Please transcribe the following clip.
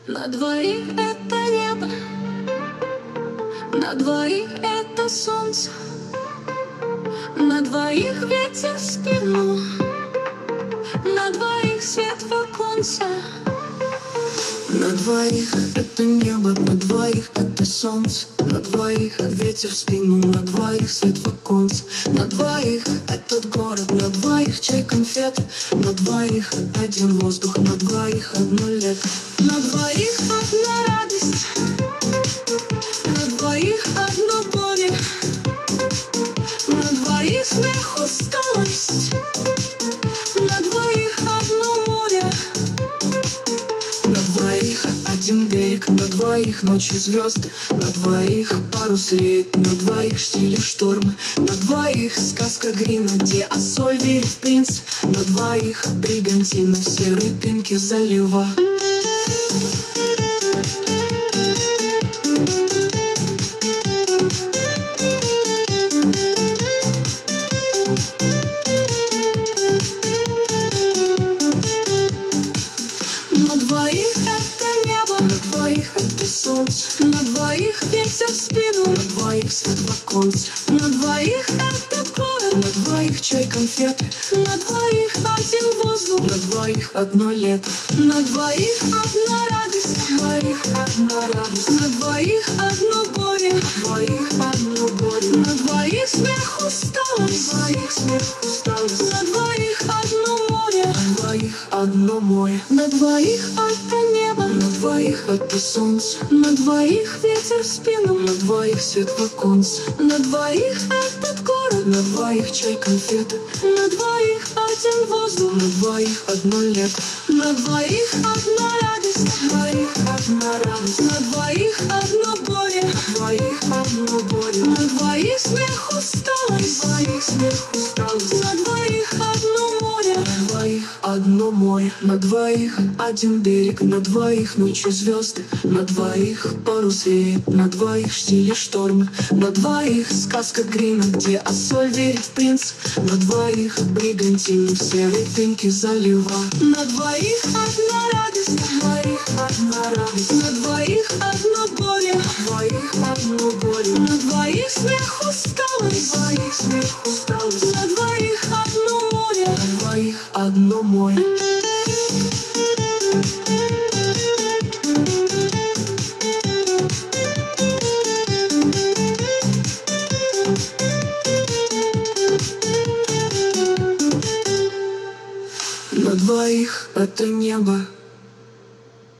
На двоих это небо, на двоих это солнце, на двоих ветер в спину, на двоих свет в оконце. На двоих это небо, на двоих это солнце, на двоих ветер в спину, на двоих свет в оконце. На двоих этот город, на двоих чай, конфет, на двоих один воздух, на двоих одно лето. На двоих одна радость, на двоих одно горе, на двоих смех, усталость, на двоих одно море. На двоих один берег, на двоих ночи звезды, на двоих парус реет, на двоих штили штормы, на двоих сказка Грина, где Ассоль верит в принц, на двоих бригантина, все рыбинки залива. На двоих это небо, на двоих это солнце, на двоих ветер в спину, на двоих свет в оконце. На двоих этот город, на двоих чай, конфеты, на двоих один воздух, на двоих одно лето. На двоих одна радость, на двоих одна радость, на двоих одно горе, на двоих одно горе. На двоих смех, усталость, на двоих смех, усталость, на двоих одно море, на двоих одно море. На двоих это небо, на двоих это солнце, на двоих ветер в спину, на двоих свет в оконце. На двоих этот город, на двоих чай, конфеты, на двоих один воздух, на двоих одно лето. На двоих одна радость, на двоих одна радость, на двоих одно горе, на двоих одно горе. На двоих смех, усталость, на двоих смех, усталость, на двоих одно море, на двоих одно море. На двоих один берег, на двоих ночи звезды, на двоих парус реет, на двоих штили штормы, на двоих сказка Грина, где Ассоль верит в принц, на двоих бригантина, все рыбинки залива. На двоих одна радость, на двоих одна радость, на двоих одно горе, на двоих одно горе. На двоих смех, усталость, на двоих смех, усталость, на двоих одно море, на двоих одно море.